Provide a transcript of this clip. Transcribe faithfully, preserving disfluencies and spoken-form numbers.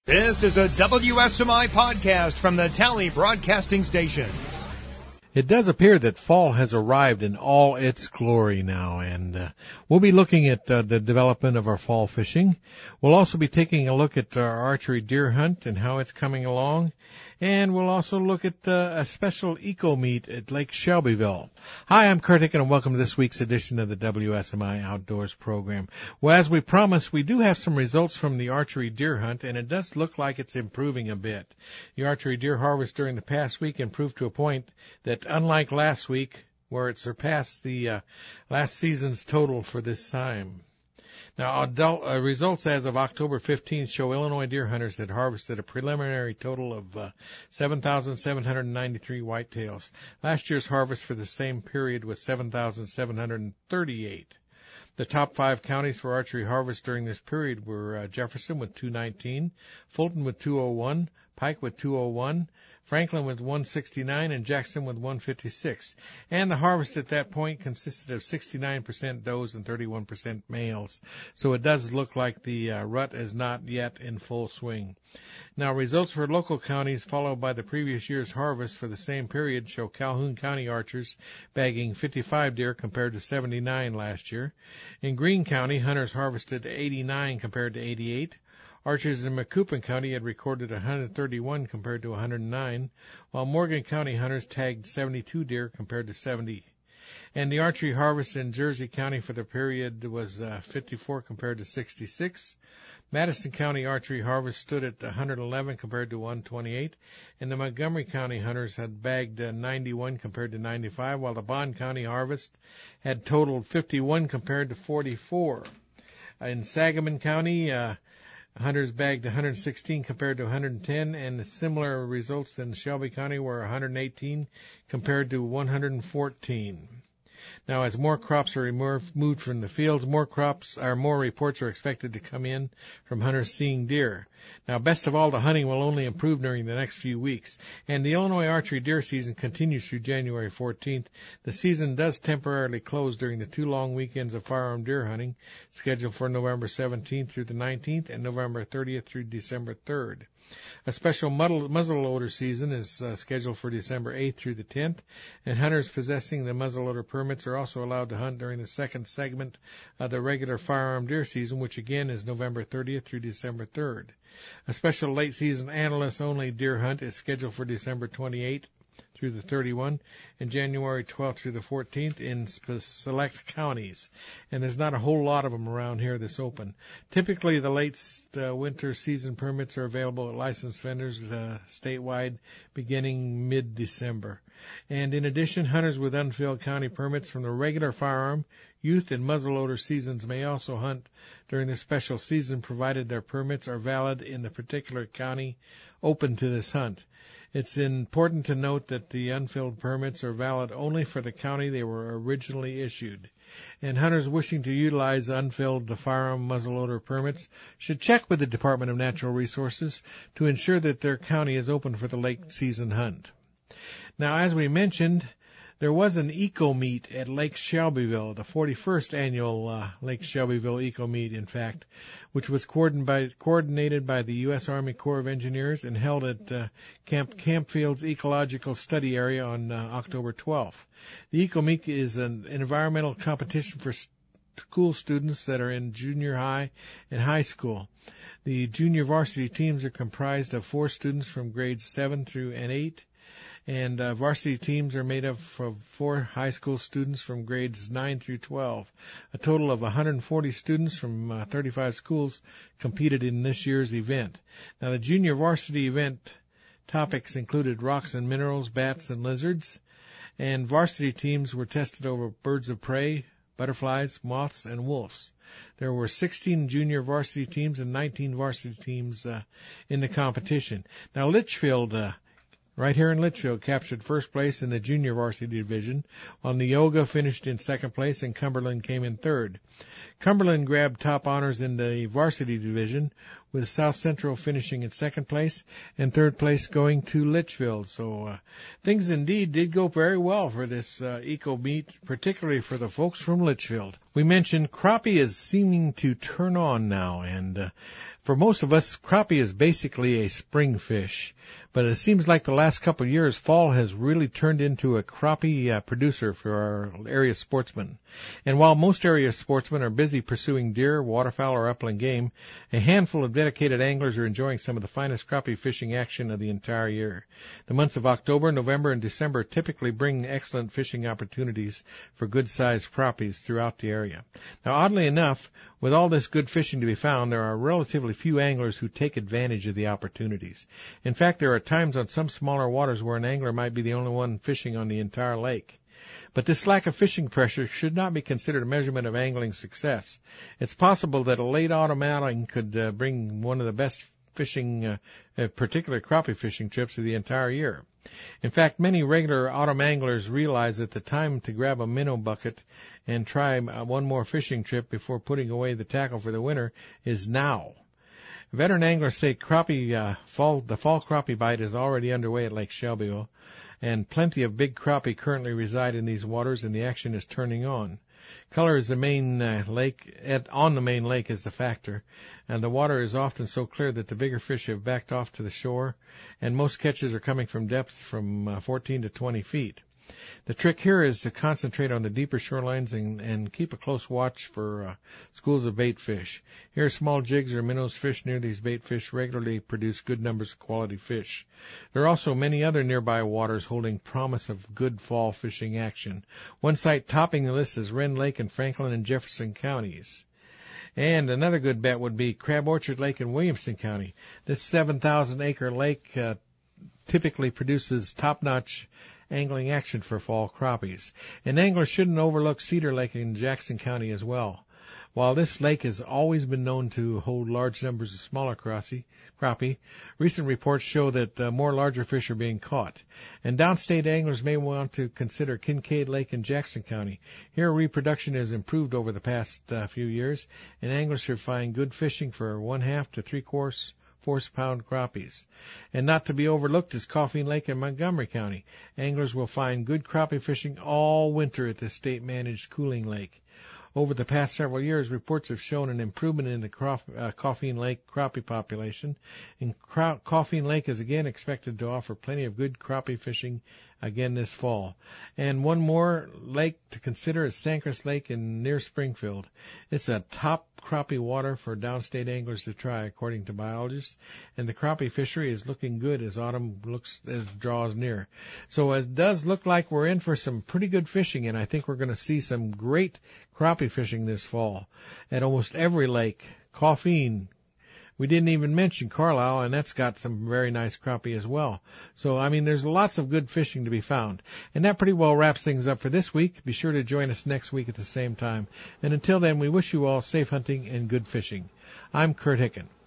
This is a W S M I podcast from the Tally Broadcasting Station. It does appear that fall has arrived in all its glory now, and uh, we'll be looking at uh, the development of our fall fishing. We'll also be taking a look at our archery deer hunt and how it's coming along, and we'll also look at uh, a special eco meet at Lake Shelbyville. Hi, I'm Kurt Hicken, and welcome to this week's edition of the W S M I Outdoors program. Well, as we promised, we do have some results from the archery deer hunt, and it does look like it's improving a bit. The archery deer harvest during the past week improved to a point that, unlike last week, where it surpassed the uh, last season's total for this time. Now, adult, uh, results as of October fifteenth show Illinois deer hunters had harvested a preliminary total of uh, seven thousand seven hundred ninety-three whitetails. Last year's harvest for the same period was seven thousand seven hundred thirty-eight. The top five counties for archery harvest during this period were uh, Jefferson with two nineteen, Fulton with two oh one, Pike with two oh one, Franklin with one sixty-nine, and Jackson with one fifty-six. And the harvest at that point consisted of sixty-nine percent does and thirty-one percent males. So it does look like the uh, rut is not yet in full swing. Now, results for local counties followed by the previous year's harvest for the same period show Calhoun County archers bagging fifty-five deer compared to seventy-nine last year. In Greene County, hunters harvested eighty-nine compared to eighty-eight. Archers in Macoupin County had recorded one hundred thirty-one compared to one hundred nine, while Morgan County hunters tagged seventy-two deer compared to seventy. And the archery harvest in Jersey County for the period was uh, fifty-four compared to sixty-six. Madison County archery harvest stood at one hundred eleven compared to one twenty-eight, and the Montgomery County hunters had bagged uh, ninety-one compared to ninety-five, while the Bond County harvest had totaled fifty-one compared to forty-four. In Sangamon County, uh, hunters bagged one hundred sixteen compared to one hundred ten, and similar results in Shelby County were one hundred eighteen compared to one hundred fourteen. Now, as more crops are removed from the fields, more crops or more reports are expected to come in from hunters seeing deer. Now, best of all, the hunting will only improve during the next few weeks, and the Illinois archery deer season continues through January fourteenth. The season does temporarily close during the two long weekends of firearm deer hunting, scheduled for November seventeenth through the nineteenth and November thirtieth through December third. A special muzzleloader season is uh, scheduled for December eighth through the tenth, and hunters possessing the muzzleloader permits are also allowed to hunt during the second segment of the regular firearm deer season, which again is November thirtieth through December third. A special late-season analyst-only deer hunt is scheduled for December twenty-eighth through the thirty-first and January twelfth through the fourteenth in select counties. And there's not a whole lot of them around here this open. Typically, the late uh, winter season permits are available at licensed vendors uh, statewide beginning mid-December. And in addition, hunters with unfilled county permits from the regular firearm, youth, and muzzleloader seasons may also hunt during the special season, provided their permits are valid in the particular county open to this hunt. It's important to note that the unfilled permits are valid only for the county they were originally issued, and hunters wishing to utilize unfilled firearm muzzleloader permits should check with the Department of Natural Resources to ensure that their county is open for the late season hunt. Now, as we mentioned, there was an eco meet at Lake Shelbyville, the forty-first annual uh, Lake Shelbyville eco meet, in fact, which was coordinated by, coordinated by the U S Army Corps of Engineers and held at uh, Camp Campfield's Ecological Study Area on uh, October twelfth. The eco meet is an environmental competition for school students that are in junior high and high school. The junior varsity teams are comprised of four students from grades seven through and eight. And uh, varsity teams are made up of four high school students from grades nine through twelve. A total of one hundred forty students from uh, thirty-five schools competed in this year's event. Now, the junior varsity event topics included rocks and minerals, bats and lizards, and varsity teams were tested over birds of prey, butterflies, moths, and wolves. There were sixteen junior varsity teams and nineteen varsity teams uh, in the competition. Now, Litchfield uh, right here in Litchfield captured first place in the junior varsity division, while Neoga finished in second place and Cumberland came in third. Cumberland grabbed top honors in the varsity division, with South Central finishing in second place and third place going to Litchfield. So uh, things indeed did go very well for this uh, eco meet, particularly for the folks from Litchfield. We mentioned crappie is seeming to turn on now, and uh, For most of us, crappie is basically a spring fish, but it seems like the last couple of years, fall has really turned into a crappie uh, producer for our area sportsmen. And while most area sportsmen are busy pursuing deer, waterfowl, or upland game, a handful of dedicated anglers are enjoying some of the finest crappie fishing action of the entire year. The months of October, November, and December typically bring excellent fishing opportunities for good-sized crappies throughout the area. Now, oddly enough, with all this good fishing to be found, there are relatively few anglers who take advantage of the opportunities. In fact, there are times on some smaller waters where an angler might be the only one fishing on the entire lake. But this lack of fishing pressure should not be considered a measurement of angling success. It's possible that a late autumn outing could uh, bring one of the best fishing, uh, uh, particular crappie fishing trips of the entire year. In fact, many regular autumn anglers realize that the time to grab a minnow bucket and try one more fishing trip before putting away the tackle for the winter is now. Veteran anglers say crappie, uh, fall, the fall crappie bite is already underway at Lake Shelbyville, and plenty of big crappie currently reside in these waters, and the action is turning on. Color is the main uh, lake, at, on the main lake is the factor, and the water is often so clear that the bigger fish have backed off to the shore, and most catches are coming from depths from uh, fourteen to twenty feet. The trick here is to concentrate on the deeper shorelines and, and keep a close watch for uh, schools of bait fish. Here, small jigs or minnows fished near these bait fish regularly produce good numbers of quality fish. There are also many other nearby waters holding promise of good fall fishing action. One site topping the list is Wren Lake in Franklin and Jefferson counties. And another good bet would be Crab Orchard Lake in Williamson County. This seven thousand acre lake uh, typically produces top-notch angling action for fall crappies. And anglers shouldn't overlook Cedar Lake in Jackson County as well. While this lake has always been known to hold large numbers of smaller crappie, crappie, recent reports show that uh, more larger fish are being caught. And downstate anglers may want to consider Kincaid Lake in Jackson County. Here, reproduction has improved over the past uh, few years, and anglers should find good fishing for one-half to three-quarters four-pound crappies. And not to be overlooked is Coffeen Lake in Montgomery County. Anglers will find good crappie fishing all winter at the state-managed Cooling Lake. Over the past several years, reports have shown an improvement in the Crof- uh, Coffeen Lake crappie population, and Cro- Coffeen Lake is again expected to offer plenty of good crappie fishing again this fall. And one more lake to consider is Sandcrest Lake in near Springfield. It's a top crappie water for downstate anglers to try, according to biologists, and the crappie fishery is looking good as autumn looks as draws near. So it does look like we're in for some pretty good fishing, and I think we're going to see some great crappie fishing this fall at almost every lake. Coffeen, we didn't even mention Carlisle, and that's got some very nice crappie as well. So, I mean, there's lots of good fishing to be found. And that pretty well wraps things up for this week. Be sure to join us next week at the same time. And until then, we wish you all safe hunting and good fishing. I'm Kurt Hicken.